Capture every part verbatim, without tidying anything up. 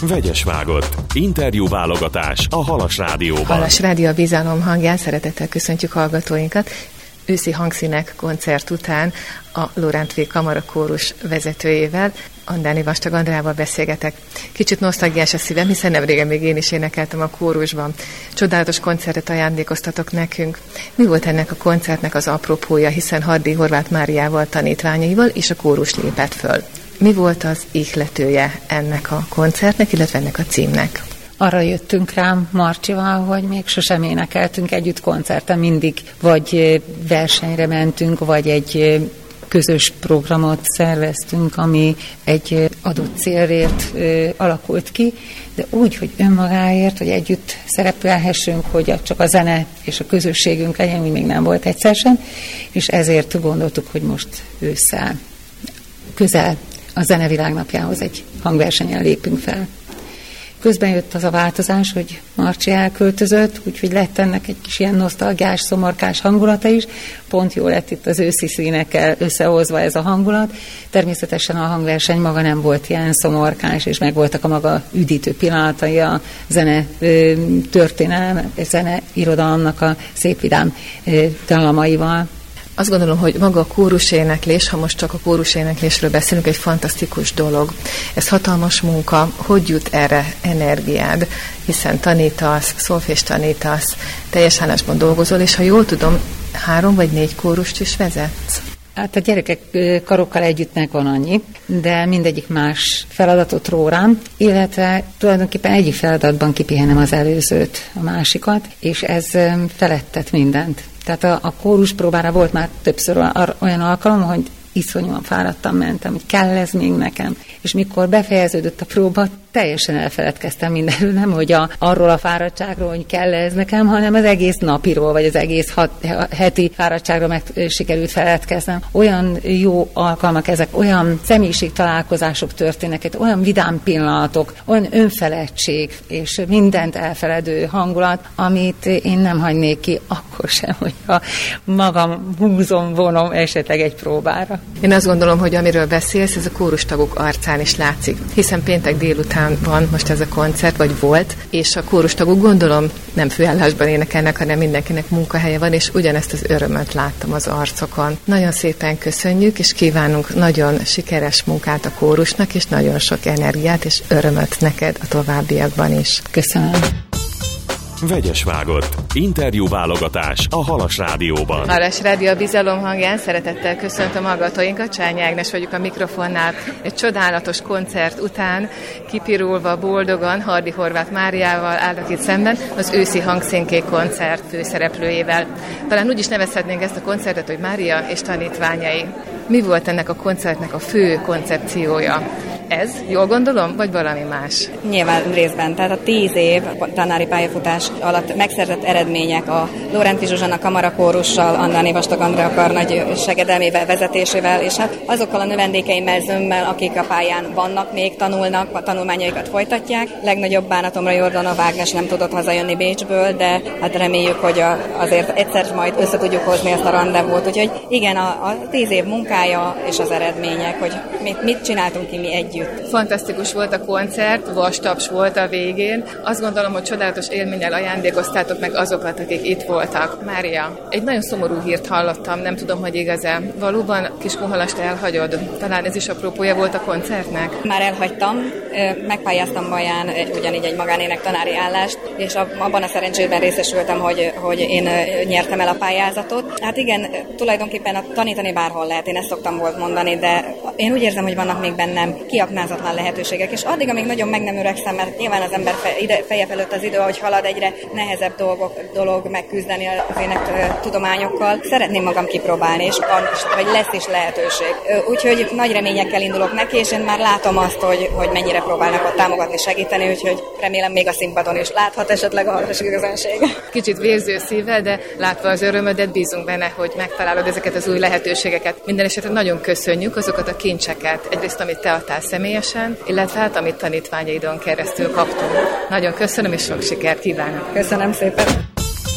Vegyes vágott. Interjú válogatás a Halas Rádióban. Halas Rádió a bizalom hangján, szeretettel köszöntjük hallgatóinkat. Őszi hangszínek koncert után a Lóránt V. Kamara kórus vezetőjével, Andáni Vastag Andrával beszélgetek. Kicsit nosztalgiás a szívem, hiszen nem régen még én is énekeltem a kórusban. Csodálatos koncertet ajándékoztatok nekünk. Mi volt ennek a koncertnek az apropója, hiszen Hardy Horváth Máriával, tanítványaival és a kórus lépett föl? Mi volt az ihletője ennek a koncertnek, illetve ennek a címnek? Arra jöttünk rám Marcsival, hogy még sosem énekeltünk együtt koncerten, mindig vagy versenyre mentünk, vagy egy közös programot szerveztünk, ami egy adott célért alakult ki, de úgy, hogy önmagáért, hogy együtt szerepelhessünk, hogy csak a zene és a közösségünk legyen, úgy még nem volt egyszer sem, és ezért gondoltuk, hogy most ősszel közel a Zenevilág napjához egy hangversenyen lépünk fel. Közben jött az a változás, hogy Marcsi elköltözött, úgyhogy lett ennek egy kis ilyen nosztalgiás, szomorkás hangulata is. Pont jó lett itt az őszi színekkel összehozva ez a hangulat. Természetesen a hangverseny maga nem volt ilyen szomorkás, és megvoltak a maga üdítő pillanatai a zene történelem, zene irodalomnak a szép vidám dallamaival. Azt gondolom, hogy maga a kóruséneklés, ha most csak a kóruséneklésről beszélünk, egy fantasztikus dolog. Ez hatalmas munka. Hogy jut erre energiád? Hiszen tanítasz, szolfés tanítasz, teljes állásban dolgozol, és ha jól tudom, három vagy négy kórust is vezetsz. Hát a gyerekek karokkal együtt megvan annyi, de mindegyik más feladatot ró rám, illetve tulajdonképpen egyik feladatban kipihenem az előzőt, a másikat, és ez felettet mindent. Tehát a, a kóruspróbára volt már többször olyan alkalom, hogy iszonyúan fáradtam, mentem, hogy kell ez még nekem. És mikor befejeződött a próba, teljesen elfeledkeztem mindenről, nem hogy a, arról a fáradtságról, hogy kell ez nekem, hanem az egész napiról, vagy az egész hat, heti fáradtságról meg sikerült feledkeznem. Olyan jó alkalmak ezek, olyan személyiség találkozások történnek, olyan vidám pillanatok, olyan önfeledtség, és mindent elfeledő hangulat, amit én nem hagynék ki akkor sem, hogyha magam húzom, vonom esetleg egy próbára. Én azt gondolom, hogy amiről beszélsz, ez a kórustagok arcán is látszik, hiszen péntek délután van most ez a koncert, vagy volt, és a kórustagok gondolom nem főállásban énekelnek, hanem mindenkinek munkahelye van, és ugyanezt az örömöt láttam az arcokon. Nagyon szépen köszönjük, és kívánunk nagyon sikeres munkát a kórusnak, és nagyon sok energiát és örömöt neked a továbbiakban is. Köszönöm. Vegyes vágott. Interjú válogatás a Halas Rádióban. Halas Rádió a bizalom hangján, szeretettel köszöntöm hallgatóinkat, Csányi Ágnes vagyok a mikrofonnál. Egy csodálatos koncert után, kipirulva boldogan, Hardy Horváth Máriával állnak itt szemben, az őszi hangszínkék koncert főszereplőjével. Talán úgy is nevezhetnénk ezt a koncertet, hogy Mária és tanítványai. Mi volt ennek a koncertnek a fő koncepciója? Ez, jól gondolom, vagy valami más? Nyilván részben, tehát a tíz év tanári pályafutás alatt megszerzett eredmények a Lóránt Zsuzsanna Kamara kórussal, Andáni Vastag Andrea karnagy segedelmével, vezetésével, és hát azokkal a növendékeimmel, zömmel, akik a pályán vannak, még tanulnak, a tanulmányaikat folytatják. Legnagyobb bánatomra Jordanov Ágnes nem tudott hazajönni Bécsből, de hát reméljük, hogy a, azért egyszer majd össze tudjuk hozni ezt a randevút. Úgyhogy igen, a, a tíz év munkája és az eredmények, hogy mit, mit csináltunk ki mi együtt. Fantasztikus volt a koncert, vastaps volt a végén. Azt gondolom, hogy csodálatos élménnyel ajándékoztátok meg azokat, akik itt voltak. Mária, egy nagyon szomorú hírt hallottam, nem tudom, hogy igaz-e. Valóban Kiskunhalast elhagyod? Talán ez is apropója volt a koncertnek? Már elhagytam, megpályáztam Baján ugyanígy egy magánének tanári állást, és abban a szerencsében részesültem, hogy, hogy én nyertem el a pályázatot. Hát igen, tulajdonképpen a tanítani bárhol lehet, én ezt szoktam volt mondani, de én úgy érzem, hogy vannak még bennem kiaknázatlan lehetőségek, és addig, amíg nagyon meg nem öregszem, mert nyilván az ember fe, ide, feje felett az idő, ahogy halad, egyre nehezebb dolgok, dolog megküzdeni az ének tudományokkal. Szeretném magam kipróbálni, és van, vagy lesz is lehetőség. Úgyhogy nagy reményekkel indulok neki, és én már látom azt, hogy, hogy mennyire próbálnak ott támogatni, segíteni, úgyhogy remélem még a színpadon is láthat esetleg a közönség. Kicsit vérző szívvel, de látva az örömödet, bízunk benne, hogy megtalálod ezeket az új lehetőségeket. Minden esetre nagyon köszönjük azokat a kincseket, egyrészt amit te adtál személyesen, illetve hát amit tanítványaidon keresztül kaptunk. Nagyon köszönöm, és sok sikert kívánok. Köszönöm szépen.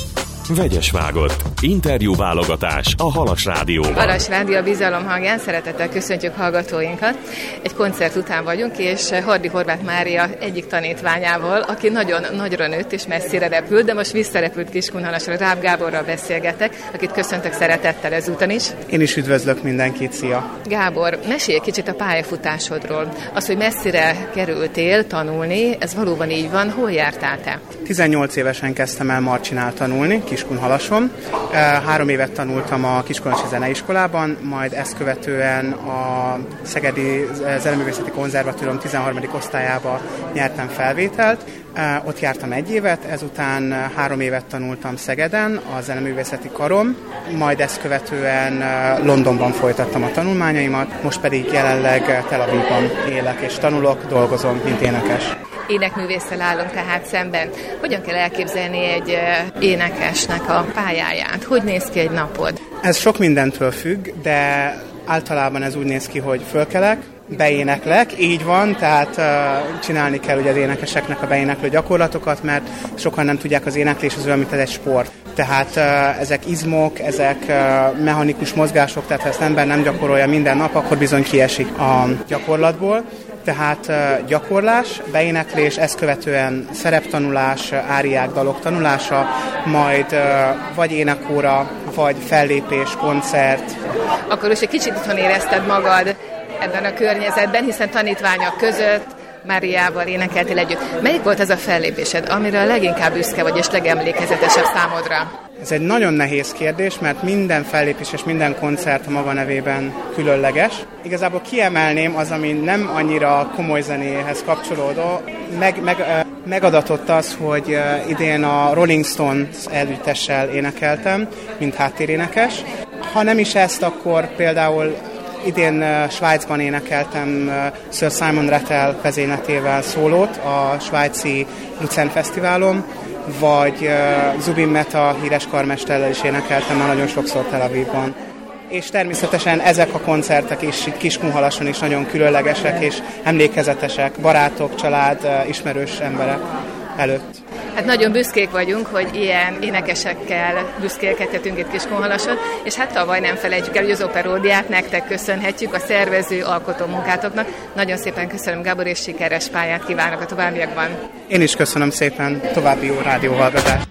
Vegyes vágott. Interjú válogatás a Halas Rádióban. Halas Rádió a bizalom hangján, szeretettel köszöntjük hallgatóinkat. Egy koncert után vagyunk, és Hardy Horváth Mária egyik tanítványával, aki nagyon nagyra nőtt és messzire repült, de most visszarepült Kiskunhalasra, Ráb Gáborral beszélgetek, akit köszöntök szeretettel ezúton is. Én is üdvözlök mindenkit, szia! Gábor, mesélj kicsit a pályafutásodról. Az, hogy messzire kerültél tanulni, ez valóban így van, hol jártál te? tizennyolc évesen kezdtem el marcsinál tanulni, Kiskunhalason. Három évet tanultam a Kiskunhalasi Zeneiskolában, majd ezt követően a Szegedi Zeneművészeti Konzervatórium tizenharmadik osztályába nyertem felvételt. Ott jártam egy évet, ezután három évet tanultam Szegeden, a Zeneművészeti Karon, majd ezt követően Londonban folytattam a tanulmányaimat, most pedig jelenleg Tel Avivban élek és tanulok, dolgozom, mint énekes. Énekművésszel állunk tehát szemben. Hogyan kell elképzelni egy énekesnek a pályáját? Hogy néz ki egy napod? Ez sok mindentől függ, de általában ez úgy néz ki, hogy fölkelek, beéneklek, így van, tehát uh, csinálni kell ugye az énekeseknek a beéneklő gyakorlatokat, mert sokan nem tudják, az éneklés az olyan, mint ez egy sport. Tehát uh, ezek izmok, ezek uh, mechanikus mozgások, tehát ha ezt ember nem gyakorolja minden nap, akkor bizony kiesik a gyakorlatból. Tehát uh, gyakorlás, beéneklés, ezt követően szereptanulás, áriák, dalok tanulása, majd uh, vagy énekóra, vagy fellépés, koncert. Akkor most egy kicsit otthon érezted magad ebben a környezetben, hiszen tanítványok között Máriával énekeltél együtt. Melyik volt az a fellépésed, amire a leginkább büszke vagy és legemlékezetesebb számodra? Ez egy nagyon nehéz kérdés, mert minden fellépés és minden koncert a maga nevében különleges. Igazából kiemelném az, ami nem annyira komoly zenéhez kapcsolódó. Meg, meg, megadatott az, hogy idén a Rolling Stones együttessel énekeltem, mint háttérénekes. Ha nem is ezt, akkor például idén uh, Svájcban énekeltem uh, Sir Simon Rattle vezényletével szólót a svájci Luzern Fesztiválon, vagy uh, Zubin Mehta híres karmesterrel is énekeltem már nagyon sokszor Tel Avivban. És természetesen ezek a koncertek is itt Kiskunhalason is nagyon különlegesek és emlékezetesek, barátok, család, uh, ismerős emberek előtt. Hát nagyon büszkék vagyunk, hogy ilyen énekesekkel büszkélkedhetünk itt Kiskunhalason, és hát tavaly nem felejtjük el, hogy az operódiát nektek köszönhetjük, a szervező, alkotó munkátoknak. Nagyon szépen köszönöm, Gábor, és sikeres pályát kívánok a továbbiakban. Én is köszönöm szépen, további jó rádióhallgatást.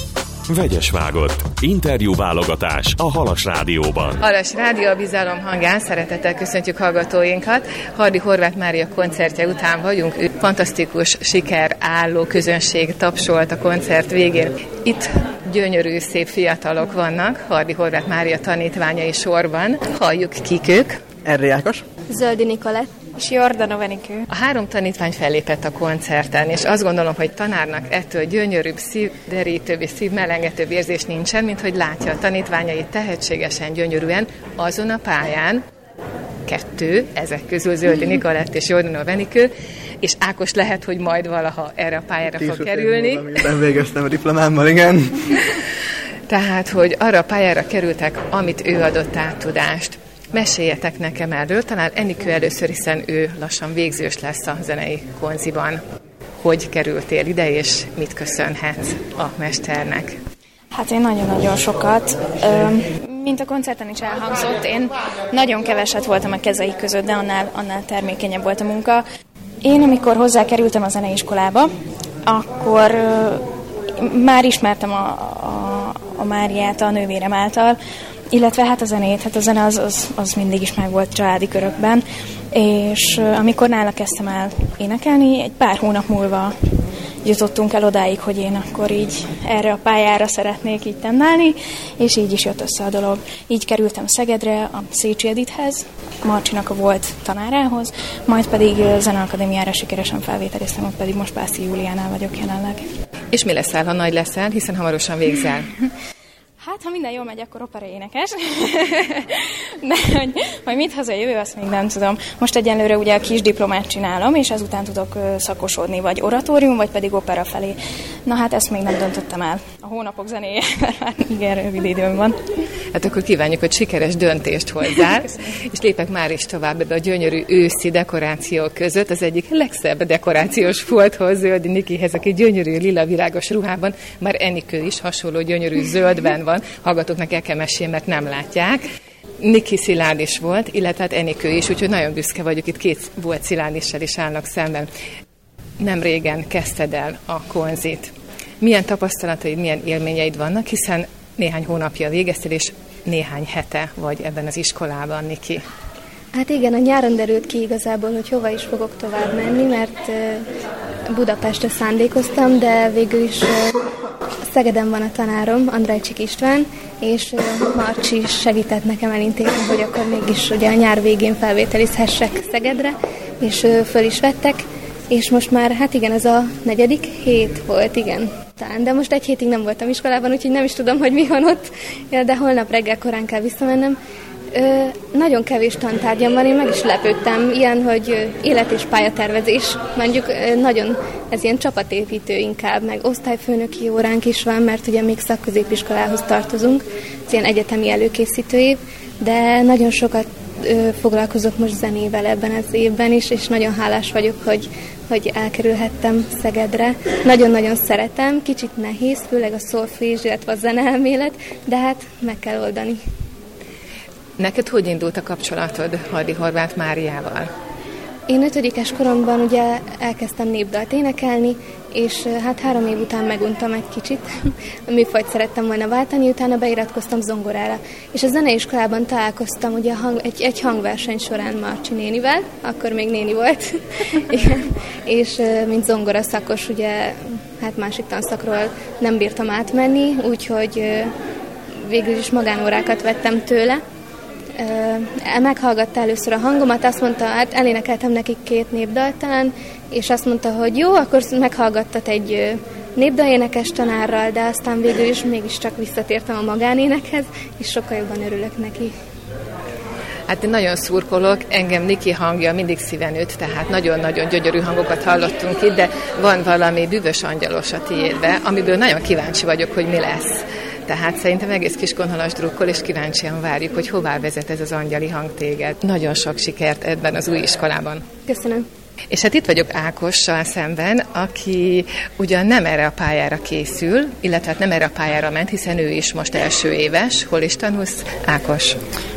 Vegyes vágott. Interjú válogatás a Halas Rádióban. Halas Rádió a bizalom hangján, szeretettel köszöntjük hallgatóinkat. Hardy Horváth Mária koncertje után vagyunk. Ő fantasztikus, siker álló közönség tapsolt a koncert végén. Itt gyönyörű, szép fiatalok vannak, Hardy Horváth Mária tanítványai sorban. Halljuk, kik ők. Erre Ákos. Zöldi Nikolett. És Jordana Venikő. A három tanítvány fellépett a koncerten, és azt gondolom, hogy tanárnak ettől gyönyörűbb, szívderítőbb és szívmelengetőbb érzés nincsen, mint hogy látja a tanítványait tehetségesen, gyönyörűen azon a pályán, kettő, ezek közül Zöldi Nikolett és Jordana Venikő, és Ákos lehet, hogy majd valaha erre a pályára fog kerülni. Nem végeztem a diplomámmal, igen. Tehát, hogy arra a pályára kerültek, amit ő adott át tudást. Meséljetek nekem erről, talán Enikő először, hiszen ő lassan végzős lesz a zenei konziban. Hogy kerültél ide, és mit köszönhetsz a mesternek? Hát én nagyon-nagyon sokat. Mint a koncerten is elhangzott, én nagyon keveset voltam a kezei között, de annál, annál termékenyebb volt a munka. Én, amikor hozzákerültem a zeneiskolába, akkor már ismertem a, a, a Máriát a nővérem által, illetve hát a zenét, hát a zene az, az, az mindig is meg volt családi körökben, és amikor nála kezdtem el énekelni, egy pár hónap múlva jutottunk el odáig, hogy én akkor így erre a pályára szeretnék így tennálni, és így is jött össze a dolog. Így kerültem Szegedre, a Szécsi Edithez, Marcsinak a volt tanárához, majd pedig Zeneakadémiára sikeresen felvételiztem, ott pedig most Pászi Júliánál vagyok jelenleg. És mi leszel, ha nagy leszel, hiszen hamarosan végzel? Hát, ha minden jól megy, akkor opera énekes. De hogy majd mit hazajövő, azt még nem tudom. Most egyenlőre ugye a kis diplomát csinálom, és ezután tudok szakosodni, vagy oratórium, vagy pedig opera felé. Na hát ezt még nem döntöttem el. A hónapok zenéje, mert már igen rövid időm van. Hát akkor kívánjuk, hogy sikeres döntést hozzál, és lépek már is tovább ebbe a gyönyörű őszi dekorációk között. Az egyik legszebb dekorációs folthoz, Zöldi Nikihez, aki gyönyörű lila virágos ruhában, már Enikő is hasonló gyönyörű zöldben van. Hallgatóknak el kell mesélni, mert nem látják. Niki Szilárd is volt, illetve hát Enikő is, úgyhogy nagyon büszke vagyok, itt két volt Szilárdissal is állnak szemben. Nem régen kezdted el a konzit. Milyen tapasztalataid, milyen élményeid vannak, hiszen néhány hónapja végeztél, és néhány hete vagy ebben az iskolában, Niki. Hát igen, a nyáron derült ki igazából, hogy hova is fogok tovább menni, mert Budapestre szándékoztam, de végül is Szegeden van a tanárom, Andrejcsik István, és Marcsi segített nekem elintézni, hogy akkor mégis ugye a nyár végén felvételizhessek Szegedre, és föl is vettek, és most már, hát igen, ez a negyedik hét volt, igen, talán, de most egy hétig nem voltam iskolában, úgyhogy nem is tudom, hogy mi van ott, de holnap reggel korán kell visszamennem. Ö, nagyon kevés tantárgyam van, én meg is lepődtem, ilyen, hogy élet- és pályatervezés, mondjuk ö, nagyon, ez ilyen csapatépítő inkább, meg osztályfőnöki óránk is van, mert ugye még szakközépiskolához tartozunk, ez ilyen egyetemi előkészítő év, de nagyon sokat ö, foglalkozok most zenével ebben az évben is, és nagyon hálás vagyok, hogy, hogy elkerülhettem Szegedre. Nagyon-nagyon szeretem, kicsit nehéz, főleg a szolfés, illetve a zeneelmélet, de hát meg kell oldani. Neked hogy indult a kapcsolatod Hardy Horváth Máriával? Én ötödikes koromban ugye elkezdtem népdalt énekelni, és hát három év után meguntam egy kicsit. A műfajt szerettem volna váltani, utána beiratkoztam zongorára. És a zeneiskolában találkoztam ugye hang, egy, egy hangverseny során Marcsi nénivel, akkor még néni volt. Igen. És mint zongora szakos, ugye hát másik tanszakról nem bírtam átmenni, úgyhogy végül is magánórákat vettem tőle. Meghallgatta először a hangomat, azt mondta, hát elénekeltem nekik két népdaltán, és azt mondta, hogy jó, akkor meghallgattat egy népdalénekes tanárral, de aztán végül is mégiscsak visszatértem a magánénekhez, és sokkal jobban örülök neki. Hát én nagyon szurkolok, engem Niki hangja mindig szíven üt, tehát nagyon-nagyon gyönyörű hangokat hallottunk itt, de van valami bűvös angyalos a tiédbe, amiből nagyon kíváncsi vagyok, hogy mi lesz. Tehát szerintem egész Kiskunhalas drukkol, és kíváncsian várjuk, hogy hová vezet ez az angyali hang téged. Nagyon sok sikert ebben az új iskolában. Köszönöm. És hát itt vagyok Ákossal szemben, aki ugyan nem erre a pályára készül, illetve nem erre a pályára ment, hiszen ő is most első éves. Hol is tanulsz, Ákos?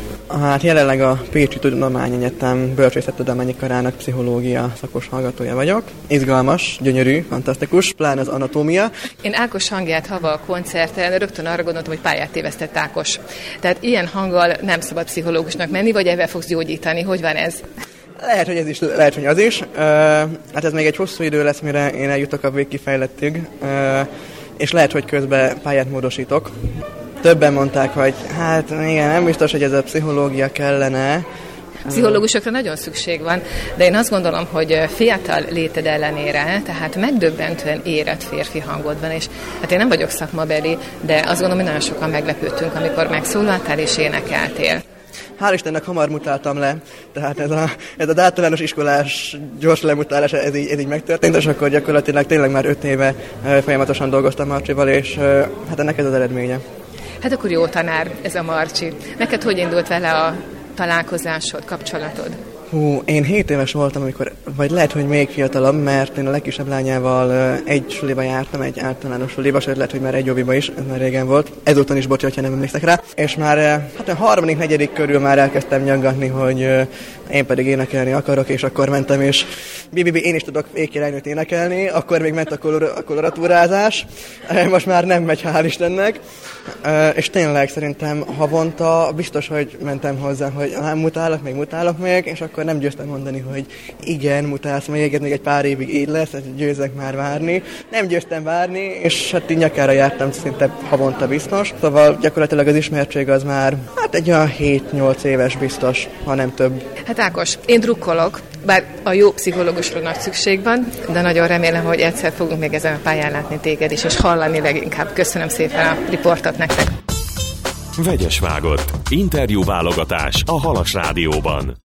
Hát jelenleg a Pécsi Tudományegyetem bölcsészettudományi karának pszichológia szakos hallgatója vagyok. Izgalmas, gyönyörű, fantasztikus, pláne az anatómia. Én Ákos hangját hallva a koncerten rögtön arra gondoltam, hogy pályát tévesztett Ákos. Tehát ilyen hanggal nem szabad pszichológusnak menni, vagy ebben fogsz gyógyítani. Hogy van ez? Lehet, hogy ez is, lehet, hogy az is. Uh, hát ez még egy hosszú idő lesz, mire én eljutok a végkifejlettig, uh, és lehet, hogy közben pályát módosítok. Többen mondták, hogy hát igen, nem biztos, hogy ez a pszichológia kellene. Pszichológusokra nagyon szükség van, de én azt gondolom, hogy fiatal léted ellenére, tehát megdöbbentően érett férfi hangod van, és hát én nem vagyok szakmabeli, de azt gondolom, hogy nagyon sokan meglepődtünk, amikor megszólaltál és énekeltél. Hál' Istennek hamar mutáltam le, tehát ez a, ez a általános iskolás gyors lemutálás, ez így, ez így megtörtént, és akkor gyakorlatilag tényleg már öt éve folyamatosan dolgoztam Marcsival, és hát ennek ez az eredménye. Hát akkor jó tanár ez a Marcsi. Neked hogy indult vele a találkozásod, kapcsolatod? Hú, én hét éves voltam, amikor, vagy lehet, hogy még fiatalabb, mert én a legkisebb lányával egy suliba jártam, egy általános suliba, sőt lehet, hogy már egy jobbiba is, ez már régen volt. Ezúton is bocs, hogyha nem emlékszek rá. És már hát a harmadik, negyedik körül már elkezdtem nyaggatni, hogy én pedig énekelni akarok, és akkor mentem, és bibibi, én is tudok végkirálynőt énekelni, akkor még ment a, kolor- a koloratúrázás, most már nem megy, hál' Istennek. És tényleg szerintem havonta biztos, hogy mentem hozzá, hogy nem mutálok, még mutálok még, és akkor nem győztem mondani, hogy igen, mutálsz még, ez még egy pár évig így lesz, ezt győzek már várni. Nem győztem várni, és hát így nyakára jártam szinte havonta biztos. Szóval gyakorlatilag az ismertség az már hát egy olyan hét-nyolc éves biztos, ha nem több. Hát Ákos, én drukkolok, bár a jó pszichológusra nagy szükség van, de nagyon remélem, hogy egyszer fogunk még ezen a pályán látni téged is, és hallani leginkább. Köszönöm szépen a riportot nektek. Vegyes vágott. Interjú válogatás a Halas Rádióban.